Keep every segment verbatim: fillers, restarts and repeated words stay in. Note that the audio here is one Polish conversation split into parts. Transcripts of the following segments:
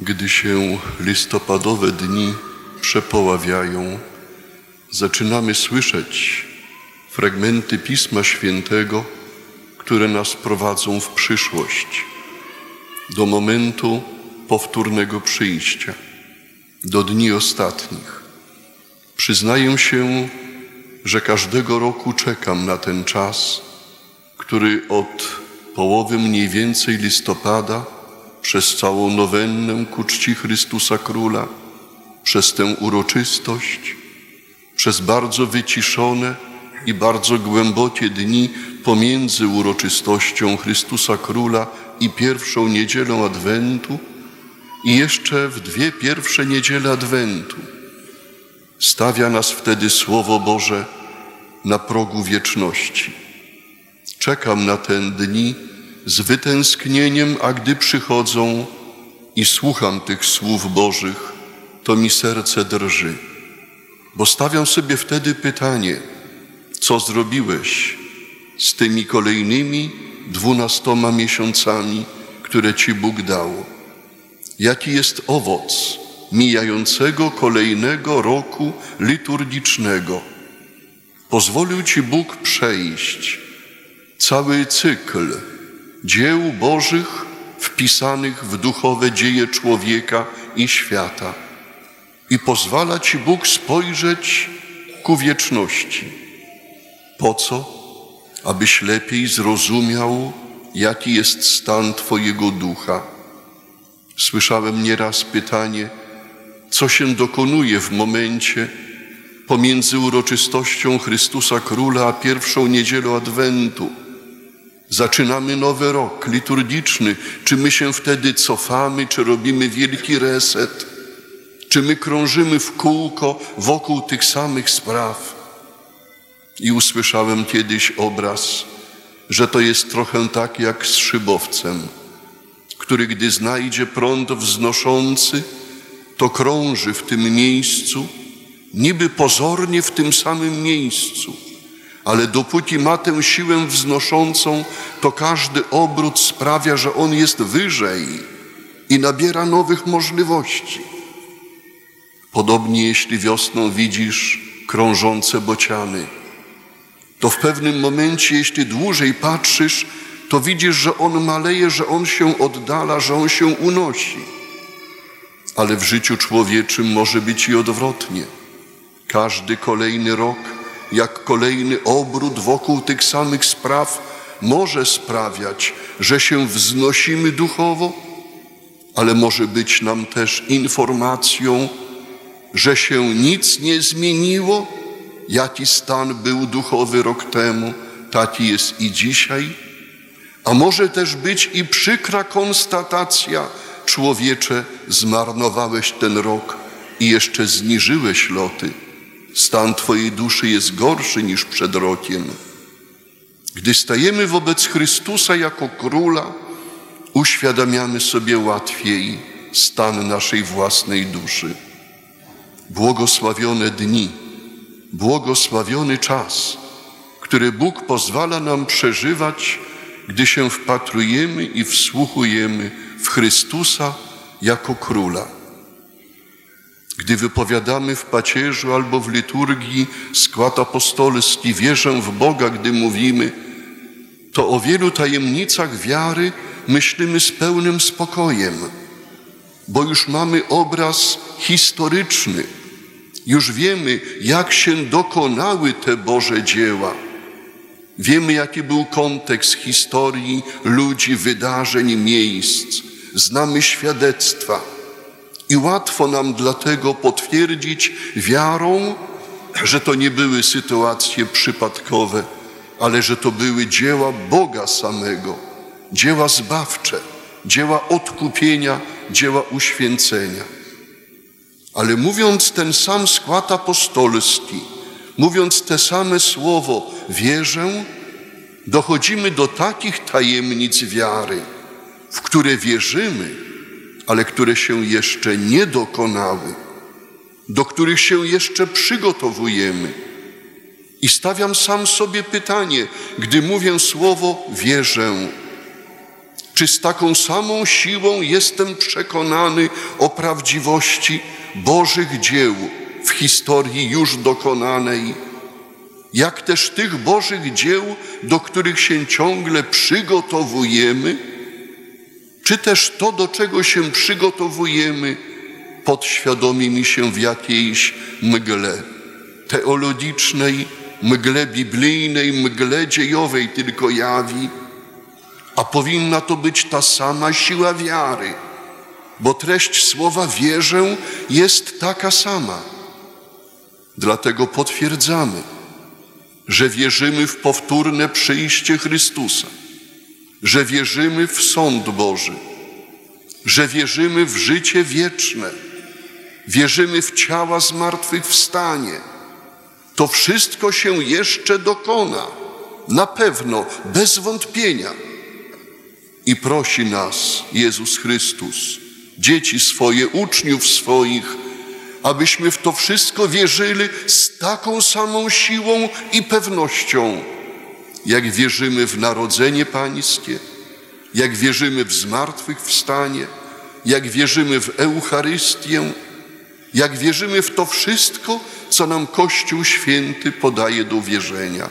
Gdy się listopadowe dni przepoławiają, zaczynamy słyszeć fragmenty Pisma Świętego, które nas prowadzą w przyszłość, do momentu powtórnego przyjścia, do dni ostatnich. Przyznaję się, że każdego roku czekam na ten czas, który od połowy mniej więcej listopada przez całą nowennę ku czci Chrystusa Króla, przez tę uroczystość, przez bardzo wyciszone i bardzo głębokie dni pomiędzy uroczystością Chrystusa Króla i pierwszą niedzielą Adwentu i jeszcze w dwie pierwsze niedziele Adwentu. Stawia nas wtedy Słowo Boże na progu wieczności. Czekam na te dni z wytęsknieniem, a gdy przychodzą i słucham tych słów Bożych, to mi serce drży, bo stawiam sobie wtedy pytanie, co zrobiłeś z tymi kolejnymi dwunastoma miesiącami, które Ci Bóg dał? Jaki jest owoc mijającego kolejnego roku liturgicznego? Pozwolił Ci Bóg przejść cały cykl dzieł Bożych wpisanych w duchowe dzieje człowieka i świata i pozwala Ci Bóg spojrzeć ku wieczności. Po co? Abyś lepiej zrozumiał, jaki jest stan Twojego ducha. Słyszałem nieraz pytanie, co się dokonuje w momencie pomiędzy uroczystością Chrystusa Króla a pierwszą niedzielą Adwentu. Zaczynamy nowy rok liturgiczny. Czy my się wtedy cofamy, czy robimy wielki reset? Czy my krążymy w kółko wokół tych samych spraw? I usłyszałem kiedyś obraz, że to jest trochę tak jak z szybowcem, który gdy znajdzie prąd wznoszący, to krąży w tym miejscu, niby pozornie w tym samym miejscu, ale dopóki ma tę siłę wznoszącą, to każdy obrót sprawia, że on jest wyżej i nabiera nowych możliwości. Podobnie jeśli wiosną widzisz krążące bociany, to w pewnym momencie, jeśli dłużej patrzysz, to widzisz, że on maleje, że on się oddala, że on się unosi. Ale w życiu człowieczym może być i odwrotnie. Każdy kolejny rok, jak kolejny obrót wokół tych samych spraw może sprawiać, że się wznosimy duchowo, ale może być nam też informacją, że się nic nie zmieniło. Jaki stan był duchowy rok temu, taki jest i dzisiaj. A może też być i przykra konstatacja, człowiecze, zmarnowałeś ten rok i jeszcze zniżyłeś loty. Stan Twojej duszy jest gorszy niż przed rokiem. Gdy stajemy wobec Chrystusa jako Króla, uświadamiamy sobie łatwiej stan naszej własnej duszy. Błogosławione dni, błogosławiony czas, który Bóg pozwala nam przeżywać, gdy się wpatrujemy i wsłuchujemy w Chrystusa jako Króla. Gdy wypowiadamy w pacierzu albo w liturgii skład apostolski wierzę w Boga, gdy mówimy, to o wielu tajemnicach wiary myślimy z pełnym spokojem, bo już mamy obraz historyczny. Już wiemy, jak się dokonały te Boże dzieła. Wiemy, jaki był kontekst historii, ludzi, wydarzeń, miejsc. Znamy świadectwa. I łatwo nam dlatego potwierdzić wiarą, że to nie były sytuacje przypadkowe, ale że to były dzieła Boga samego, dzieła zbawcze, dzieła odkupienia, dzieła uświęcenia. Ale mówiąc ten sam skład apostolski, mówiąc te same słowo wierzę, dochodzimy do takich tajemnic wiary, w które wierzymy, ale które się jeszcze nie dokonały, do których się jeszcze przygotowujemy. I stawiam sam sobie pytanie, gdy mówię słowo wierzę, Czy z taką samą siłą jestem przekonany o prawdziwości Bożych dzieł w historii już dokonanej, jak też tych Bożych dzieł, do których się ciągle przygotowujemy, czy też to, do czego się przygotowujemy, podświadomie mi się w jakiejś mgle teologicznej, mgle biblijnej, mgle dziejowej tylko jawi, a powinna to być ta sama siła wiary, bo treść słowa wierzę jest taka sama. Dlatego potwierdzamy, że wierzymy w powtórne przyjście Chrystusa, że wierzymy w sąd Boży, że wierzymy w życie wieczne, wierzymy w ciała zmartwychwstanie. To wszystko się jeszcze dokona, na pewno, bez wątpienia. I prosi nas Jezus Chrystus, dzieci swoje, uczniów swoich, abyśmy w to wszystko wierzyli z taką samą siłą i pewnością, jak wierzymy w narodzenie Pańskie, jak wierzymy w zmartwychwstanie, jak wierzymy w Eucharystię, jak wierzymy w to wszystko, co nam Kościół Święty podaje do wierzenia.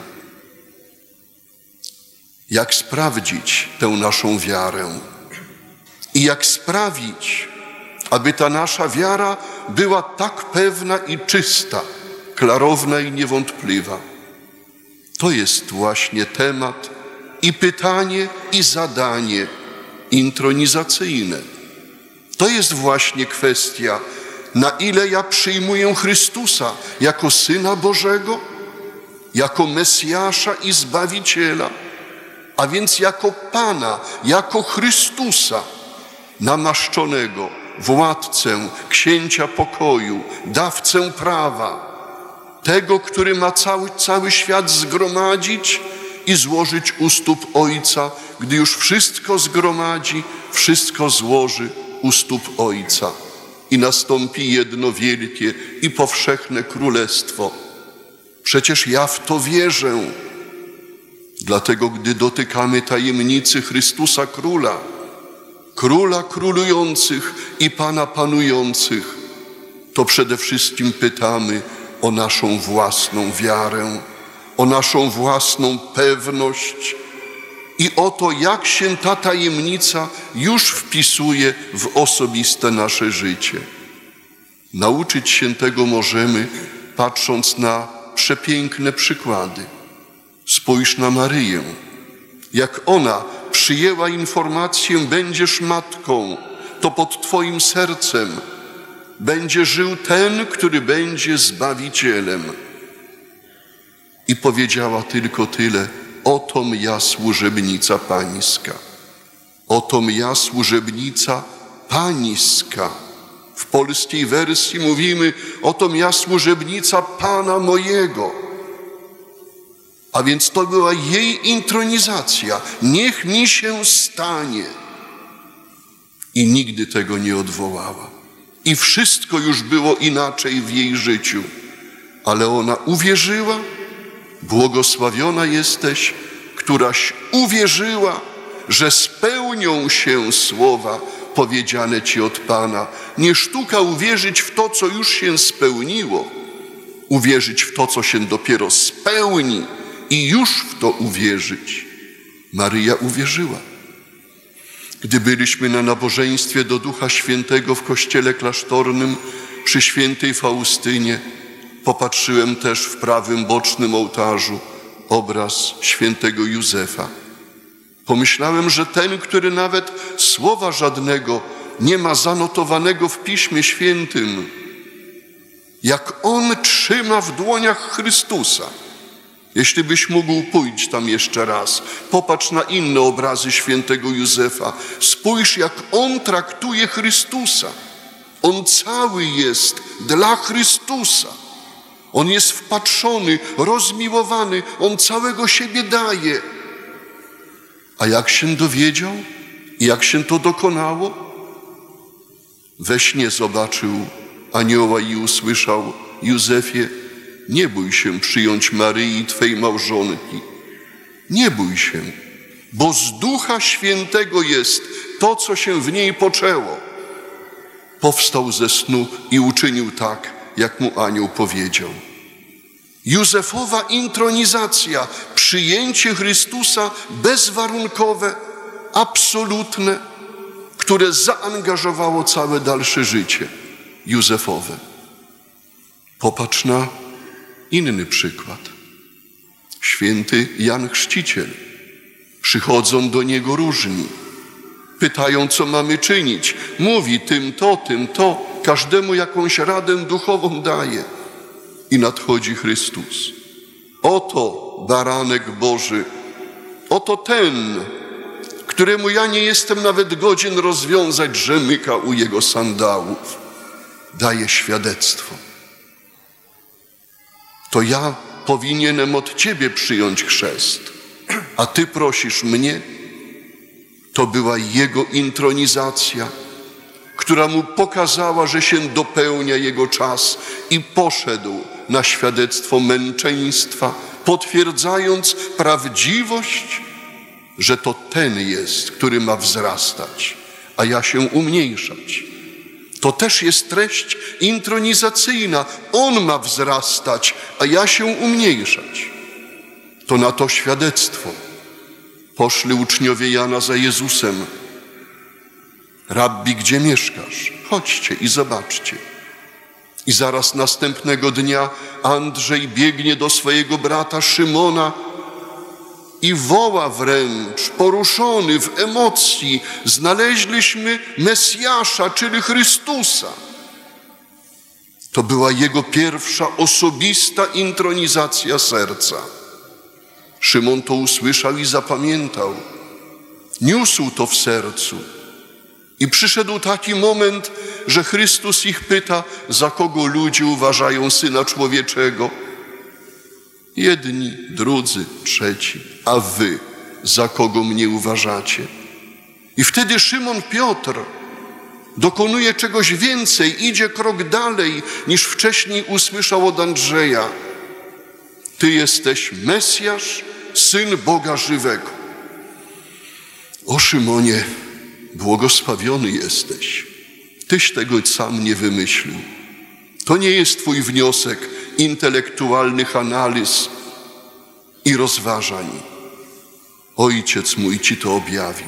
Jak sprawdzić tę naszą wiarę i jak sprawić, aby ta nasza wiara była tak pewna i czysta, klarowna i niewątpliwa. To jest właśnie temat i pytanie, i zadanie intronizacyjne. To jest właśnie kwestia, na ile ja przyjmuję Chrystusa jako Syna Bożego, jako Mesjasza i Zbawiciela, a więc jako Pana, jako Chrystusa, namaszczonego, władcę, księcia pokoju, dawcę prawa, tego, który ma cały, cały świat zgromadzić i złożyć u stóp Ojca, gdy już wszystko zgromadzi, wszystko złoży u stóp Ojca. I nastąpi jedno wielkie i powszechne królestwo. Przecież ja w to wierzę. Dlatego, gdy dotykamy tajemnicy Chrystusa Króla, Króla królujących i Pana panujących, to przede wszystkim pytamy o naszą własną wiarę, o naszą własną pewność i o to, jak się ta tajemnica już wpisuje w osobiste nasze życie. Nauczyć się tego możemy, patrząc na przepiękne przykłady. Spójrz na Maryję, jak ona przyjęła informację: będziesz matką, to pod Twoim sercem będzie żył ten, który będzie Zbawicielem. I powiedziała tylko tyle: otom ja służebnica Pańska. Otom ja służebnica Pańska. W polskiej wersji mówimy: otom ja służebnica Pana mojego. A więc to była jej intronizacja. Niech mi się stanie. I nigdy tego nie odwołała. I wszystko już było inaczej w jej życiu. Ale ona uwierzyła. Błogosławiona jesteś, któraś uwierzyła, że spełnią się słowa powiedziane Ci od Pana. Nie sztuka uwierzyć w to, co już się spełniło. Uwierzyć w to, co się dopiero spełni i już w to uwierzyć. Maryja uwierzyła. Gdy byliśmy na nabożeństwie do Ducha Świętego w kościele klasztornym przy świętej Faustynie, popatrzyłem też w prawym bocznym ołtarzu obraz świętego Józefa. Pomyślałem, że ten, który nawet słowa żadnego nie ma zanotowanego w Piśmie Świętym, jak on trzyma w dłoniach Chrystusa. Jeśli byś mógł pójść tam jeszcze raz, popatrz na inne obrazy świętego Józefa. Spójrz, jak on traktuje Chrystusa. On cały jest dla Chrystusa. On jest wpatrzony, rozmiłowany, on całego siebie daje. A jak się dowiedział i jak się to dokonało? We śnie zobaczył anioła i usłyszał: Józefie, nie bój się przyjąć Maryi, Twej małżonki. Nie bój się, bo z Ducha Świętego jest to, co się w niej poczęło. Powstał ze snu i uczynił tak, jak mu anioł powiedział. Józefowa intronizacja, przyjęcie Chrystusa bezwarunkowe, absolutne, które zaangażowało całe dalsze życie Józefowe. Popatrz na inny przykład. Święty Jan Chrzciciel. Przychodzą do niego różni. Pytają, co mamy czynić. Mówi tym to, tym to. Każdemu jakąś radę duchową daje. I nadchodzi Chrystus. Oto baranek Boży. Oto ten, któremu ja nie jestem nawet godzien rozwiązać rzemyka u jego sandałów. Daje świadectwo. To ja powinienem od Ciebie przyjąć chrzest, a Ty prosisz mnie. To była Jego intronizacja, która mu pokazała, że się dopełnia Jego czas i poszedł na świadectwo męczeństwa, potwierdzając prawdziwość, że to ten jest, który ma wzrastać, a ja się umniejszać. To też jest treść intronizacyjna. On ma wzrastać, a ja się umniejszać. To na to świadectwo poszli uczniowie Jana za Jezusem. Rabbi, gdzie mieszkasz? Chodźcie i zobaczcie. I zaraz następnego dnia Andrzej biegnie do swojego brata Szymona i woła wręcz, poruszony w emocji: znaleźliśmy Mesjasza, czyli Chrystusa. To była jego pierwsza osobista intronizacja serca. Szymon to usłyszał i zapamiętał. Niósł to w sercu. I przyszedł taki moment, że Chrystus ich pyta, za kogo ludzie uważają Syna Człowieczego. Jedni, drudzy, trzeci, a wy za kogo mnie uważacie? I wtedy Szymon Piotr dokonuje czegoś więcej, idzie krok dalej, niż wcześniej usłyszał od Andrzeja. Ty jesteś Mesjasz, Syn Boga żywego. O Szymonie, błogosławiony jesteś. Tyś tego sam nie wymyślił. To nie jest twój wniosek intelektualnych analiz i rozważań. Ojciec mój ci to objawił.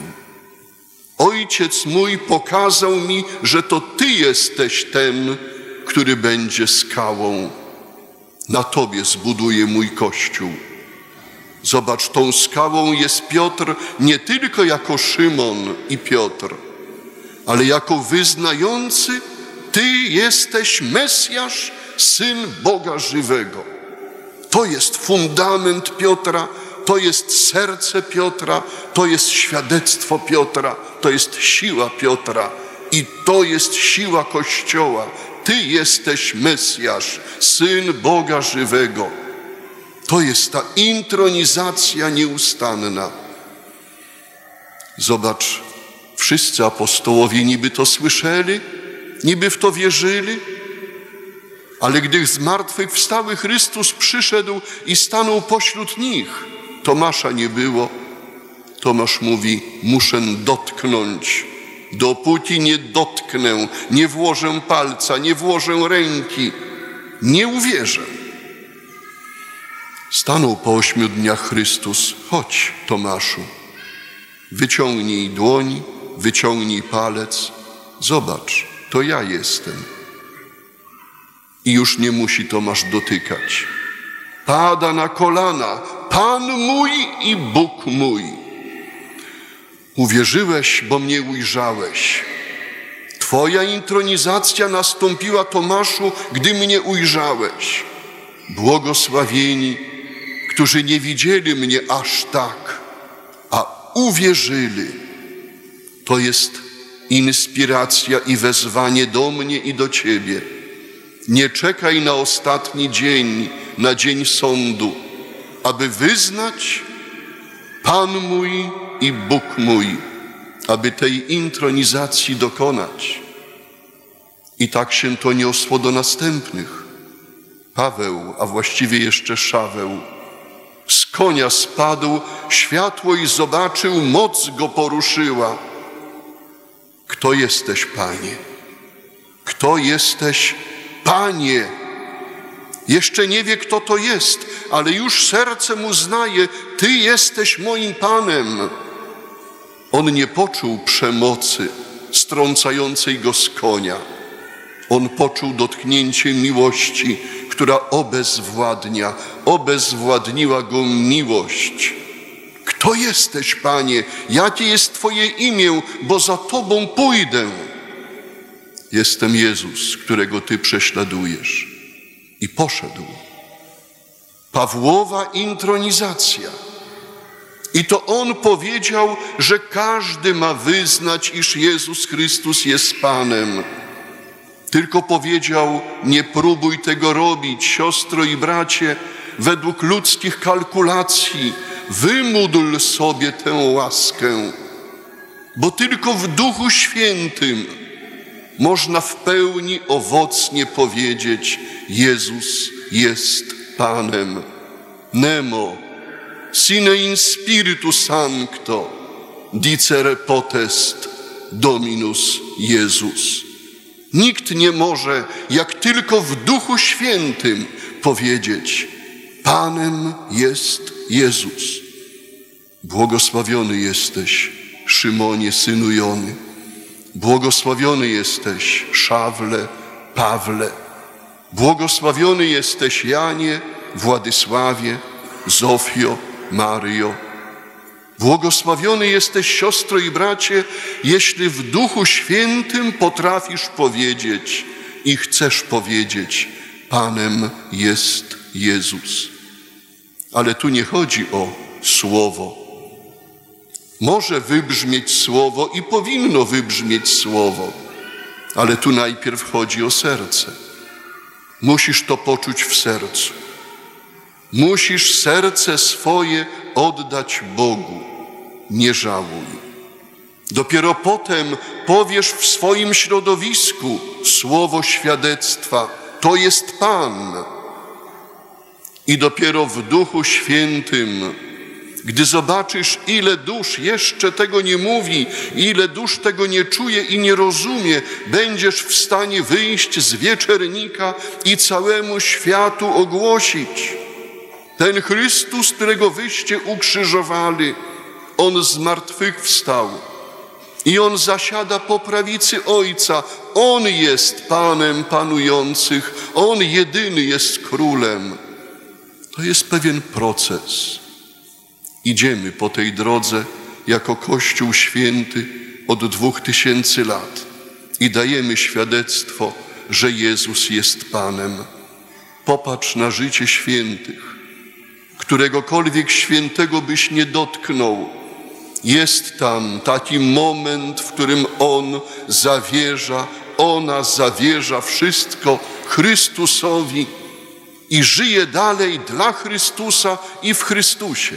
Ojciec mój pokazał mi, że to Ty jesteś ten, który będzie skałą. Na Tobie zbuduję mój Kościół. Zobacz, tą skałą jest Piotr nie tylko jako Szymon i Piotr, ale jako wyznający: Ty jesteś Mesjasz, Syn Boga żywego. To jest fundament Piotra, to jest serce Piotra, to jest świadectwo Piotra, to jest siła Piotra i to jest siła Kościoła. Ty jesteś Mesjasz, Syn Boga żywego. To jest ta intronizacja nieustanna. Zobacz, wszyscy apostołowie niby to słyszeli, niby w to wierzyli, ale gdy zmartwychwstały Chrystus przyszedł i stanął pośród nich, Tomasza nie było. Tomasz mówi: muszę dotknąć. Dopóki nie dotknę, nie włożę palca, nie włożę ręki, nie uwierzę. Stanął po ośmiu dniach Chrystus: chodź, Tomaszu, wyciągnij dłoń, wyciągnij palec, zobacz, to ja jestem. I już nie musi Tomasz dotykać. Pada na kolana: Pan mój i Bóg mój. Uwierzyłeś, bo mnie ujrzałeś. Twoja intronizacja nastąpiła, Tomaszu, gdy mnie ujrzałeś. Błogosławieni, którzy nie widzieli mnie aż tak, a uwierzyli. To jest inspiracja i wezwanie do mnie i do Ciebie. Nie czekaj na ostatni dzień, na dzień sądu, aby wyznać: Pan mój i Bóg mój, aby tej intronizacji dokonać. I tak się to niosło do następnych. Paweł, a właściwie jeszcze Szaweł, Z konia spadł, światło i zobaczył, moc go poruszyła. Kto jesteś, Panie? Kto jesteś, Panie? Jeszcze nie wie, kto to jest, ale już sercem uznaje, Ty jesteś moim Panem. On nie poczuł przemocy strącającej go z konia. On poczuł dotknięcie miłości, która obezwładnia, obezwładniła go miłość. Kto jesteś, Panie? Jakie jest Twoje imię, bo za Tobą pójdę. Jestem Jezus, którego Ty prześladujesz. I poszedł. Pawłowa intronizacja. I to on powiedział, że każdy ma wyznać, iż Jezus Chrystus jest Panem. Tylko powiedział, nie próbuj tego robić, siostro i bracie, według ludzkich kalkulacji. Wymódl sobie tę łaskę, bo tylko w Duchu Świętym można w pełni owocnie powiedzieć, Jezus jest Panem. Nemo, sine in spiritu sancto, dicere potest Dominus Jezus. Nikt nie może, jak tylko w Duchu Świętym powiedzieć, Panem jest Jezus. Błogosławiony jesteś, Szymonie, synu Jony. Błogosławiony jesteś, Szawle, Pawle. Błogosławiony jesteś, Janie, Władysławie, Zofio, Mario. Błogosławiony jesteś, siostro i bracie, jeśli w Duchu Świętym potrafisz powiedzieć i chcesz powiedzieć, Panem jest Jezus. Ale tu nie chodzi o słowo. Może wybrzmieć słowo i powinno wybrzmieć słowo, ale tu najpierw chodzi o serce. Musisz to poczuć w sercu. Musisz serce swoje oddać Bogu. Nie żałuj. Dopiero potem powiesz w swoim środowisku słowo świadectwa. To jest Pan. I dopiero w Duchu Świętym, gdy zobaczysz, ile dusz jeszcze tego nie mówi, ile dusz tego nie czuje i nie rozumie, będziesz w stanie wyjść z wieczernika i całemu światu ogłosić. Ten Chrystus, którego wyście ukrzyżowali, On zmartwychwstał i On zasiada po prawicy Ojca. On jest Panem panujących, On jedyny jest Królem. To jest pewien proces. Idziemy po tej drodze jako Kościół Święty od dwóch tysięcy lat i dajemy świadectwo, że Jezus jest Panem. Popatrz na życie świętych. Któregokolwiek świętego byś nie dotknął, jest tam taki moment, w którym On zawierza, ona zawierza wszystko Chrystusowi i żyje dalej dla Chrystusa i w Chrystusie.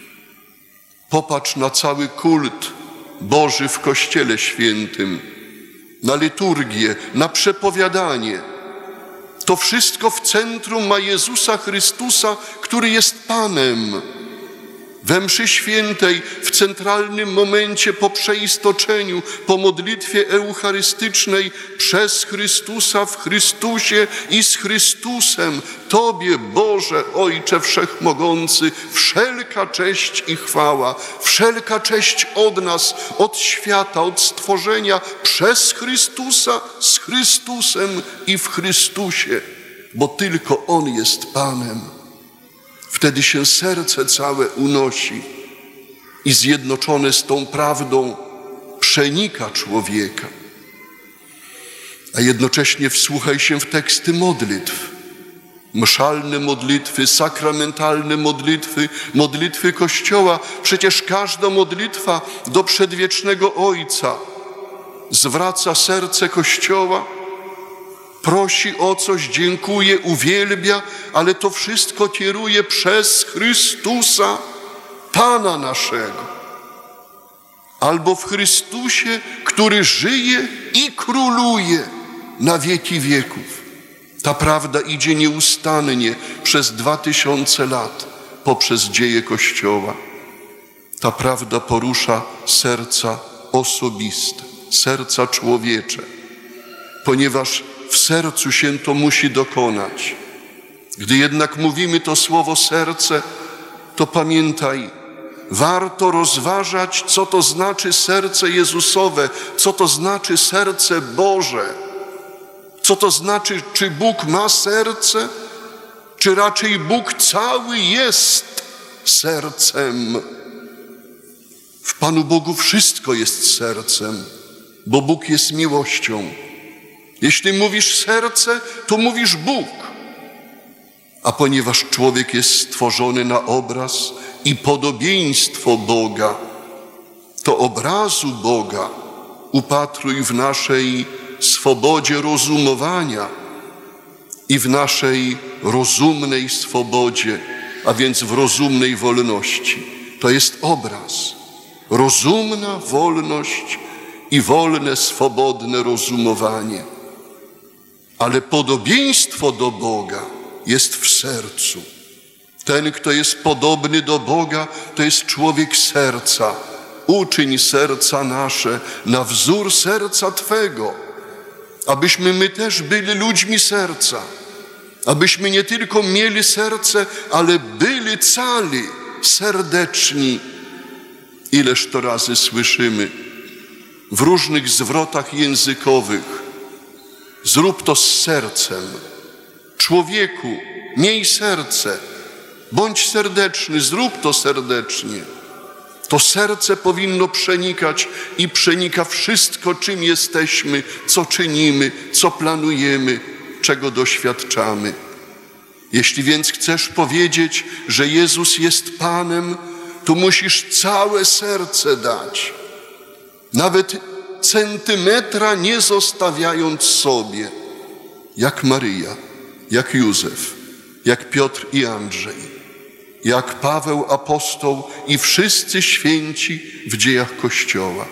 Popatrz na cały kult Boży w Kościele Świętym, na liturgię, na przepowiadanie. To wszystko w centrum ma Jezusa Chrystusa, który jest Panem. We mszy świętej, w centralnym momencie po przeistoczeniu, po modlitwie eucharystycznej, przez Chrystusa, w Chrystusie i z Chrystusem, Tobie, Boże, Ojcze Wszechmogący, wszelka cześć i chwała, wszelka cześć od nas, od świata, od stworzenia, przez Chrystusa, z Chrystusem i w Chrystusie, bo tylko On jest Panem. Wtedy się serce całe unosi i zjednoczone z tą prawdą przenika człowieka. A jednocześnie wsłuchaj się w teksty modlitw. Mszalne modlitwy, sakramentalne modlitwy, modlitwy Kościoła. Przecież każda modlitwa do przedwiecznego Ojca zwraca serce Kościoła, prosi o coś, dziękuje, uwielbia, ale to wszystko kieruje przez Chrystusa, Pana naszego. Albo w Chrystusie, który żyje i króluje na wieki wieków. Ta prawda idzie nieustannie przez dwa tysiące lat. poprzez dzieje Kościoła. Ta prawda porusza serca osobiste, serca człowiecze, ponieważ w sercu się to musi dokonać. Gdy jednak mówimy to słowo serce, to pamiętaj, warto rozważać, co to znaczy serce Jezusowe, co to znaczy serce Boże, co to znaczy, czy Bóg ma serce, czy raczej Bóg cały jest sercem. W Panu Bogu wszystko jest sercem, bo Bóg jest miłością. Jeśli mówisz serce, to mówisz Bóg. A ponieważ człowiek jest stworzony na obraz i podobieństwo Boga, to obrazu Boga upatruj w naszej swobodzie rozumowania i w naszej rozumnej swobodzie, a więc w rozumnej wolności. To jest obraz. Rozumna wolność i wolne, swobodne rozumowanie. Ale podobieństwo do Boga jest w sercu. Ten, kto jest podobny do Boga, to jest człowiek serca. Uczyń serca nasze na wzór serca Twego, abyśmy my też byli ludźmi serca, abyśmy nie tylko mieli serce, ale byli cali, serdeczni. Ileż to razy słyszymy w różnych zwrotach językowych: zrób to z sercem. Człowieku, miej serce, bądź serdeczny, zrób to serdecznie. To serce powinno przenikać i przenika wszystko, czym jesteśmy, co czynimy, co planujemy, czego doświadczamy. Jeśli więc chcesz powiedzieć, że Jezus jest Panem, to musisz całe serce dać, nawet centymetra nie zostawiając sobie, jak Maryja, jak Józef, jak Piotr i Andrzej, jak Paweł apostoł i wszyscy święci w dziejach Kościoła.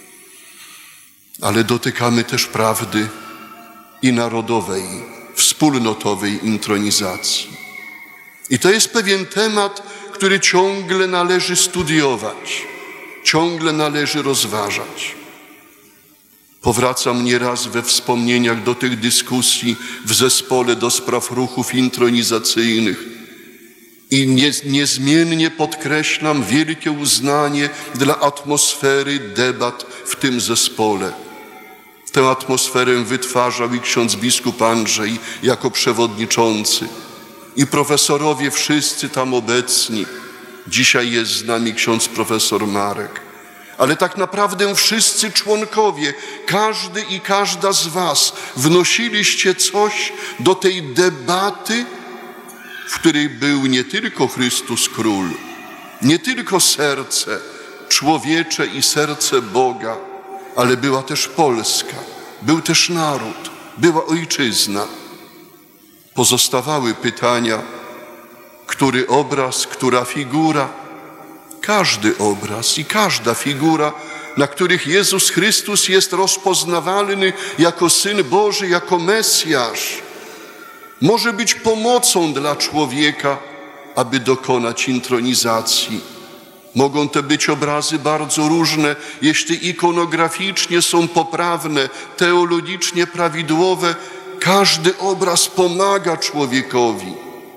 Ale dotykamy też prawdy i narodowej, wspólnotowej intronizacji. I to jest pewien temat, który ciągle należy studiować, ciągle należy rozważać. Powracam nieraz we wspomnieniach do tych dyskusji w zespole do spraw ruchów intronizacyjnych i nie, niezmiennie podkreślam wielkie uznanie dla atmosfery debat w tym zespole. Tę atmosferę wytwarzał i ksiądz biskup Andrzej jako przewodniczący i profesorowie wszyscy tam obecni. Dzisiaj jest z nami ksiądz profesor Marek. Ale tak naprawdę wszyscy członkowie, każdy i każda z was wnosiliście coś do tej debaty, w której był nie tylko Chrystus Król, nie tylko serce człowiecze i serce Boga, ale była też Polska, był też naród, była ojczyzna. Pozostawały pytania, który obraz, która figura, każdy obraz i każda figura, na których Jezus Chrystus jest rozpoznawalny jako Syn Boży, jako Mesjasz, może być pomocą dla człowieka, aby dokonać intronizacji. Mogą to być obrazy bardzo różne, jeśli ikonograficznie są poprawne, teologicznie prawidłowe. Każdy obraz pomaga człowiekowi.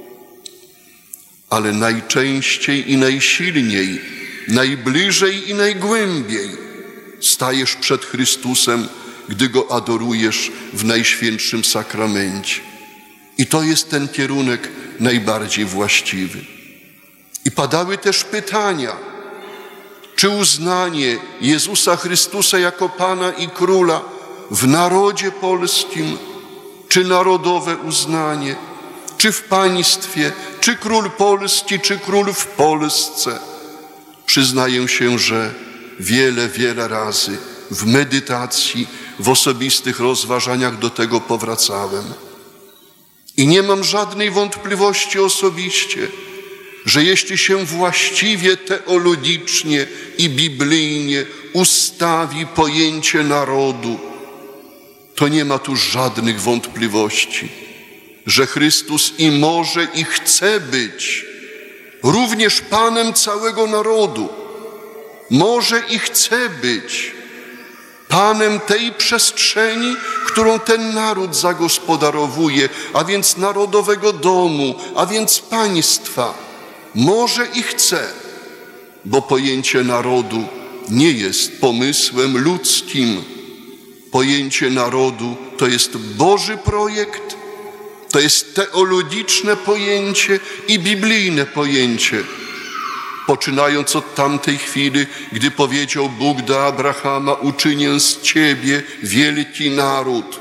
Ale najczęściej i najsilniej, najbliżej i najgłębiej stajesz przed Chrystusem, gdy Go adorujesz w Najświętszym Sakramencie. I to jest ten kierunek najbardziej właściwy. I padały też pytania, czy uznanie Jezusa Chrystusa jako Pana i Króla w narodzie polskim, czy narodowe uznanie, czy w państwie, czy król Polski, czy król w Polsce. Przyznaję się, że wiele, wiele razy w medytacji, w osobistych rozważaniach do tego powracałem. I nie mam żadnej wątpliwości osobiście, że jeśli się właściwie teologicznie i biblijnie ustawi pojęcie narodu, to nie ma tu żadnych wątpliwości, że Chrystus i może i chce być również Panem całego narodu. Może i chce być Panem tej przestrzeni, którą ten naród zagospodarowuje, a więc narodowego domu, a więc państwa. Może i chce, bo pojęcie narodu nie jest pomysłem ludzkim. Pojęcie narodu to jest Boży projekt, to jest teologiczne pojęcie i biblijne pojęcie. Poczynając od tamtej chwili, gdy powiedział Bóg do Abrahama: uczynię z ciebie wielki naród.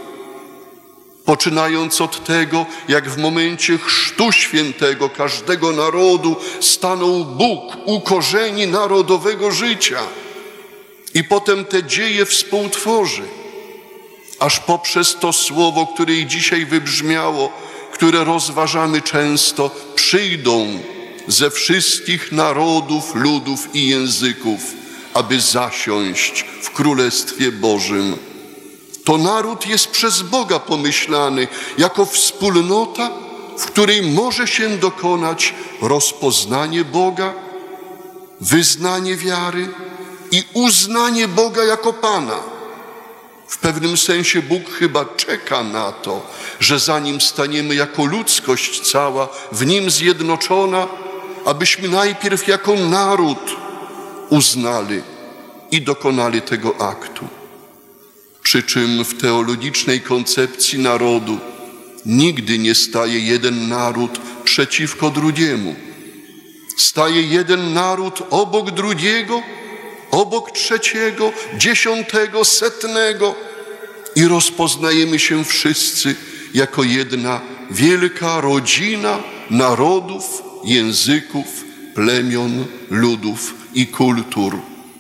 Poczynając od tego, jak w momencie chrztu świętego każdego narodu stanął Bóg u korzeni narodowego życia i potem te dzieje współtworzy, aż poprzez to słowo, które i dzisiaj wybrzmiało, które rozważamy często, przyjdą ze wszystkich narodów, ludów i języków, aby zasiąść w Królestwie Bożym. To naród jest przez Boga pomyślany jako wspólnota, w której może się dokonać rozpoznanie Boga, wyznanie wiary i uznanie Boga jako Pana. W pewnym sensie Bóg chyba czeka na to, że zanim staniemy jako ludzkość cała, w Nim zjednoczona, abyśmy najpierw jako naród uznali i dokonali tego aktu. Przy czym w teologicznej koncepcji narodu nigdy nie staje jeden naród przeciwko drugiemu. Staje jeden naród obok drugiego, obok trzeciego, dziesiątego, setnego i rozpoznajemy się wszyscy jako jedna wielka rodzina narodów, języków, plemion, ludów i kultur.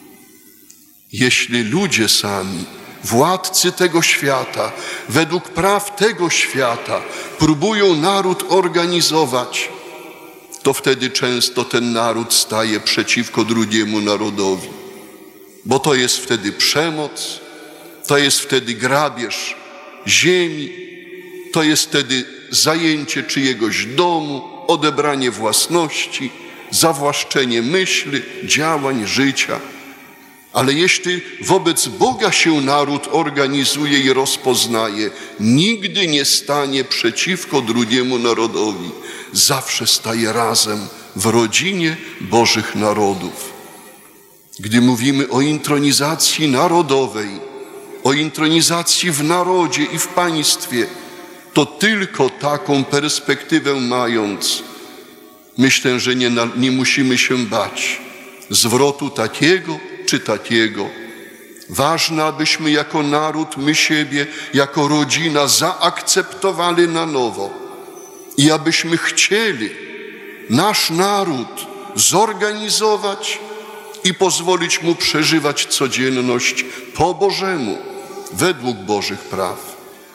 Jeśli ludzie sami, władcy tego świata, według praw tego świata próbują naród organizować, to wtedy często ten naród staje przeciwko drugiemu narodowi. Bo to jest wtedy przemoc, to jest wtedy grabież ziemi, to jest wtedy zajęcie czyjegoś domu, odebranie własności, zawłaszczenie myśli, działań, życia. Ale jeśli wobec Boga się naród organizuje i rozpoznaje, nigdy nie stanie przeciwko drugiemu narodowi. Zawsze staje razem w rodzinie Bożych narodów. Gdy mówimy o intronizacji narodowej, o intronizacji w narodzie i w państwie, to tylko taką perspektywę mając, myślę, że nie, nie musimy się bać zwrotu takiego czy takiego. Ważne, abyśmy jako naród, my siebie, jako rodzina zaakceptowali na nowo i abyśmy chcieli nasz naród zorganizować i pozwolić mu przeżywać codzienność po Bożemu, według Bożych praw.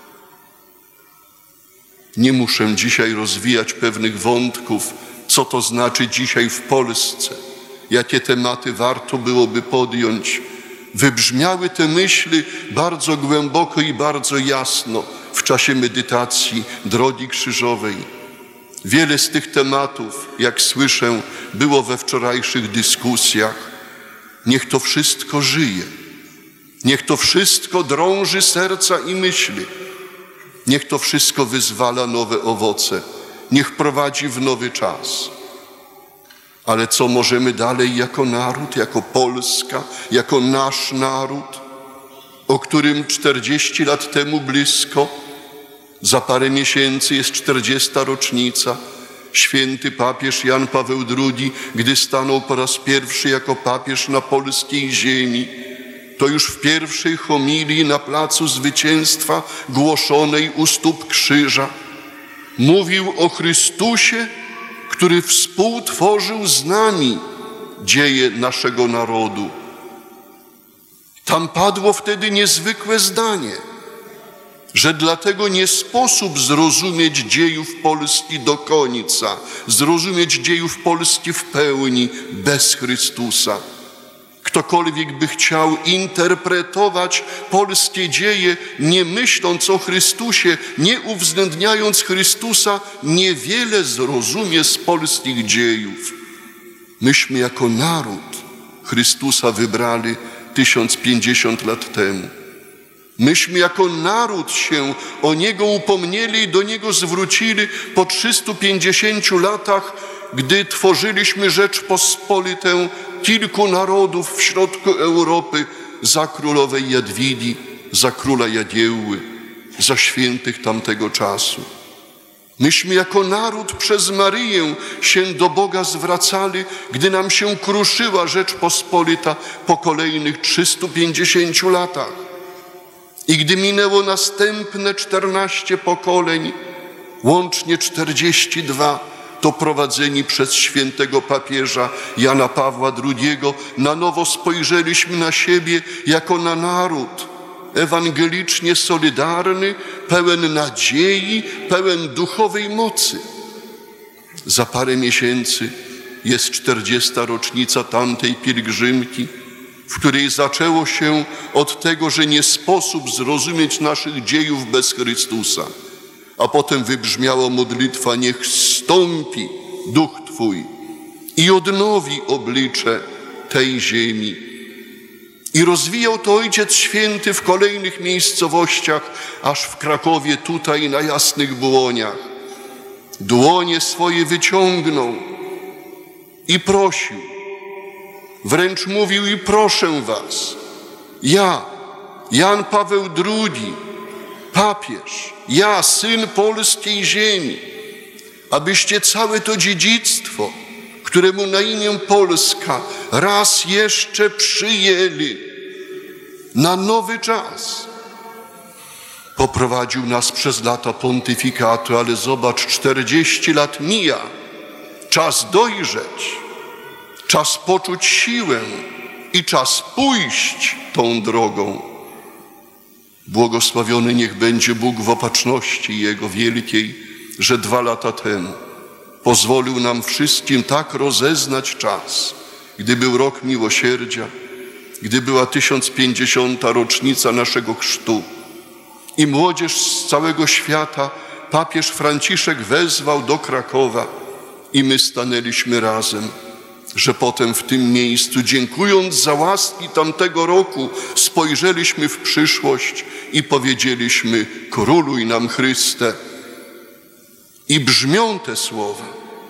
Nie muszę dzisiaj rozwijać pewnych wątków, co to znaczy dzisiaj w Polsce, jakie tematy warto byłoby podjąć. Wybrzmiały te myśli bardzo głęboko i bardzo jasno w czasie medytacji Drogi Krzyżowej. Wiele z tych tematów, jak słyszę, było we wczorajszych dyskusjach. Niech to wszystko żyje. Niech to wszystko drąży serca i myśli. Niech to wszystko wyzwala nowe owoce. Niech prowadzi w nowy czas. Ale co możemy dalej jako naród, jako Polska, jako nasz naród, o którym czterdzieści lat temu blisko, za parę miesięcy jest czterdziesta rocznica, święty papież Jan Paweł drugi, gdy stanął po raz pierwszy jako papież na polskiej ziemi, to już w pierwszej homilii na Placu Zwycięstwa głoszonej u stóp krzyża mówił o Chrystusie, który współtworzył z nami dzieje naszego narodu. Tam padło wtedy niezwykłe zdanie, że dlatego nie sposób zrozumieć dziejów Polski do końca, zrozumieć dziejów Polski w pełni bez Chrystusa. Ktokolwiek by chciał interpretować polskie dzieje, nie myśląc o Chrystusie, nie uwzględniając Chrystusa, niewiele zrozumie z polskich dziejów. Myśmy jako naród Chrystusa wybrali tysiąc pięćdziesiąt lat temu. Myśmy jako naród się o Niego upomnieli i do Niego zwrócili po trzystu pięćdziesięciu latach, gdy tworzyliśmy Rzeczpospolitę kilku narodów w środku Europy za królowej Jadwigi, za króla Jagiełły, za świętych tamtego czasu. Myśmy jako naród przez Maryję się do Boga zwracali, gdy nam się kruszyła Rzeczpospolita po kolejnych trzystu pięćdziesięciu latach. I gdy minęło następne czternaście pokoleń, łącznie czterdzieści dwa, to prowadzeni przez świętego papieża Jana Pawła drugiego na nowo spojrzeliśmy na siebie jako na naród ewangelicznie solidarny, pełen nadziei, pełen duchowej mocy. Za parę miesięcy jest czterdziesta rocznica tamtej pielgrzymki, w której zaczęło się od tego, że nie sposób zrozumieć naszych dziejów bez Chrystusa, a potem wybrzmiała modlitwa: niech zstąpi Duch Twój i odnowi oblicze tej ziemi. I rozwijał to Ojciec Święty w kolejnych miejscowościach, aż w Krakowie, tutaj na Jasnych Błoniach. Dłonie swoje wyciągnął i prosił, wręcz mówił: i proszę was, ja, Jan Paweł drugi, papież, ja, syn polskiej ziemi, abyście całe to dziedzictwo, któremu na imię Polska, raz jeszcze przyjęli na nowy czas. Poprowadził nas przez lata pontyfikatu, ale zobacz, czterdzieści lat mija. Czas dojrzeć, czas poczuć siłę i czas pójść tą drogą. Błogosławiony niech będzie Bóg w opatrzności Jego wielkiej, że dwa lata temu pozwolił nam wszystkim tak rozeznać czas, gdy był rok miłosierdzia, gdy była tysiąc pięćdziesiąta rocznica naszego chrztu i młodzież z całego świata papież Franciszek wezwał do Krakowa i my stanęliśmy razem, że potem w tym miejscu, dziękując za łaski tamtego roku, spojrzeliśmy w przyszłość i powiedzieliśmy: króluj nam, Chryste. I brzmią te słowa.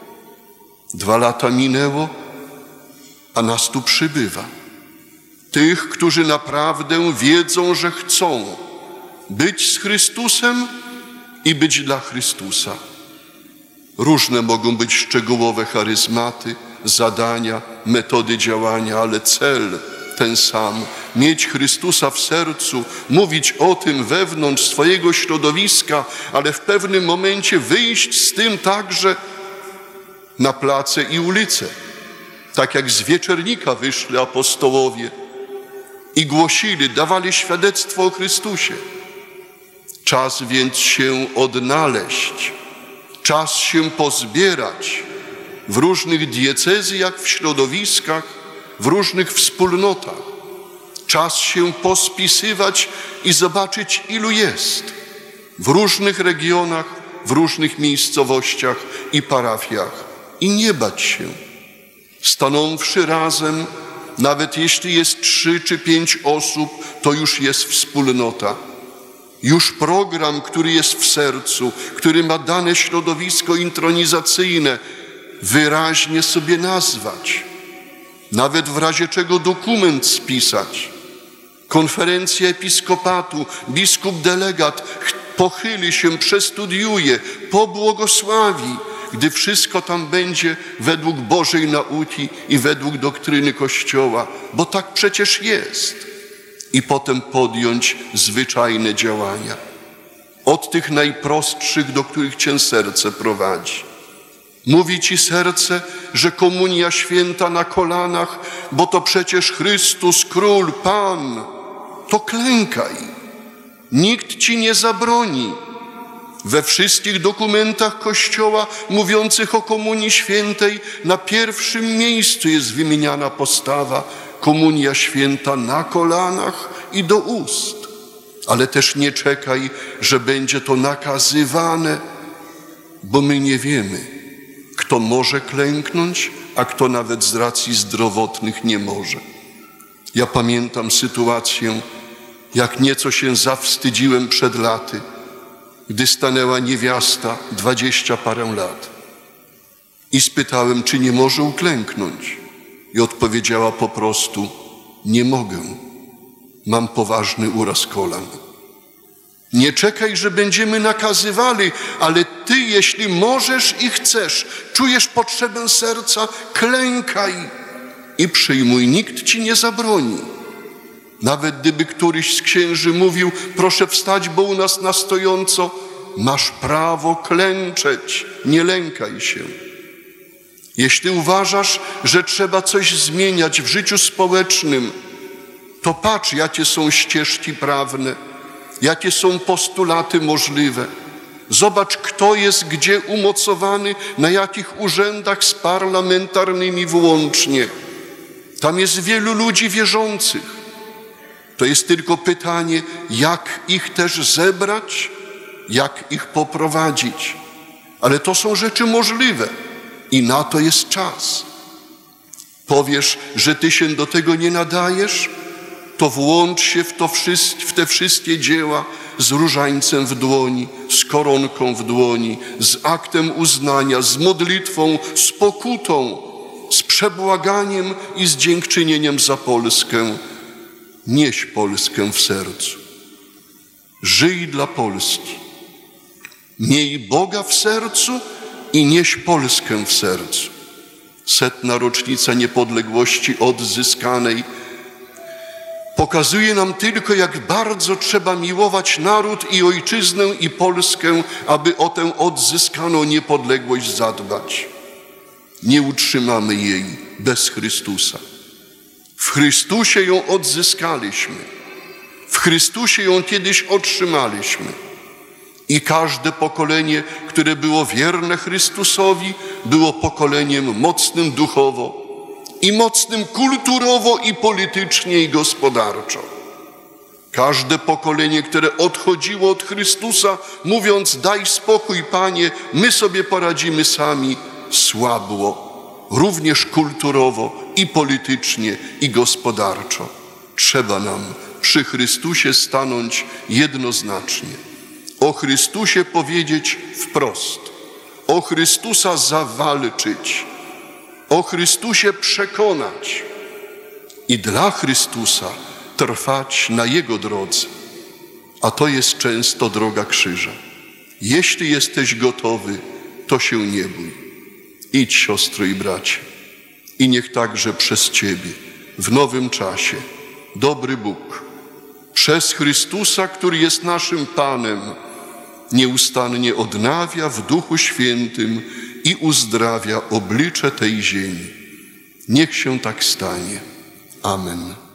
Dwa lata minęło, a nas tu przybywa. Tych, którzy naprawdę wiedzą, że chcą być z Chrystusem i być dla Chrystusa. Różne mogą być szczegółowe charyzmaty, zadania, metody działania, ale cel ten sam. Mieć Chrystusa w sercu, mówić o tym wewnątrz swojego środowiska, ale w pewnym momencie wyjść z tym także na place i ulice. Tak jak z Wieczernika wyszli apostołowie i głosili, dawali świadectwo o Chrystusie. Czas więc się odnaleźć, czas się pozbierać w różnych diecezjach, w środowiskach, w różnych wspólnotach. Czas się pospisywać i zobaczyć, ilu jest w różnych regionach, w różnych miejscowościach i parafiach. I nie bać się. Stanąwszy razem, nawet jeśli jest trzy czy pięć osób, to już jest wspólnota. Już program, który jest w sercu, który ma dane środowisko intronizacyjne, wyraźnie sobie nazwać. Nawet w razie czego dokument spisać. Konferencja episkopatu, biskup delegat pochyli się, przestudiuje, pobłogosławi, gdy wszystko tam będzie według Bożej nauki i według doktryny Kościoła, bo tak przecież jest. I potem podjąć zwyczajne działania. Od tych najprostszych, do których cię serce prowadzi. Mówi ci serce, że komunia święta na kolanach, bo to przecież Chrystus, Król, Pan. To klękaj. Nikt ci nie zabroni. We wszystkich dokumentach Kościoła mówiących o komunii świętej na pierwszym miejscu jest wymieniana postawa komunia święta na kolanach i do ust. Ale też nie czekaj, że będzie to nakazywane, bo my nie wiemy, kto może klęknąć, a kto nawet z racji zdrowotnych nie może. Ja pamiętam sytuację, jak nieco się zawstydziłem przed laty, gdy stanęła niewiasta, dwadzieścia parę lat. I spytałem, czy nie może uklęknąć. I odpowiedziała po prostu, nie mogę, mam poważny uraz kolan. Nie czekaj, że będziemy nakazywali, ale ty, jeśli możesz i chcesz, czujesz potrzebę serca, klękaj i przyjmuj, nikt ci nie zabroni. Nawet gdyby któryś z księży mówił, proszę wstać, bo u nas na stojąco, masz prawo klęczeć, nie lękaj się. Jeśli uważasz, że trzeba coś zmieniać w życiu społecznym, to patrz, jakie są ścieżki prawne, jakie są postulaty możliwe. Zobacz, kto jest gdzie umocowany, na jakich urzędach z parlamentarnymi włącznie. Tam jest wielu ludzi wierzących. To jest tylko pytanie, jak ich też zebrać, jak ich poprowadzić. Ale to są rzeczy możliwe i na to jest czas. Powiesz, że ty się do tego nie nadajesz? To włącz się w, to w te wszystkie dzieła z różańcem w dłoni, z koronką w dłoni, z aktem uznania, z modlitwą, z pokutą, z przebłaganiem i z dziękczynieniem za Polskę. Nieś Polskę w sercu. Żyj dla Polski. Miej Boga w sercu i nieś Polskę w sercu. Setna rocznica niepodległości odzyskanej pokazuje nam tylko, jak bardzo trzeba miłować naród i ojczyznę i Polskę, aby o tę odzyskaną niepodległość zadbać. Nie utrzymamy jej bez Chrystusa. W Chrystusie ją odzyskaliśmy. W Chrystusie ją kiedyś otrzymaliśmy. I każde pokolenie, które było wierne Chrystusowi, było pokoleniem mocnym duchowo i mocnym kulturowo i politycznie i gospodarczo. Każde pokolenie, które odchodziło od Chrystusa, mówiąc, daj spokój, Panie, my sobie poradzimy sami, słabło. Również kulturowo i politycznie i gospodarczo. Trzeba nam przy Chrystusie stanąć jednoznacznie. O Chrystusie powiedzieć wprost. O Chrystusa zawalczyć. O Chrystusie przekonać. I dla Chrystusa trwać na Jego drodze. A to jest często droga krzyża. Jeśli jesteś gotowy, to się nie bój. Idź, siostro i bracie, i niech także przez Ciebie w nowym czasie dobry Bóg przez Chrystusa, który jest naszym Panem, nieustannie odnawia w Duchu Świętym i uzdrawia oblicze tej ziemi. Niech się tak stanie. Amen.